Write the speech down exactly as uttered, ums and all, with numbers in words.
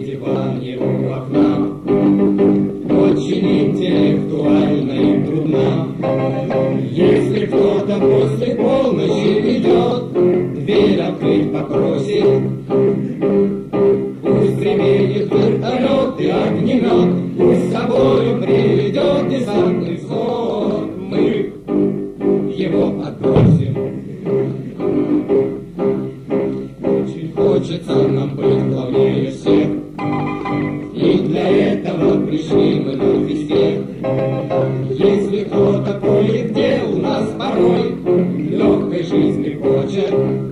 диване у окна. Очень интеллектуально и трудна. Если кто-то после полночи идет, дверь открыть попросит. Пусть применит вертолет и огнемет, пусть с собою приведет десантный взвод. Мы его отбросим. Очень хочется нам быть главнее всех, и для этого пришли мы на физтех. Если кто-то кое-где у нас порой легкой жизни хочет,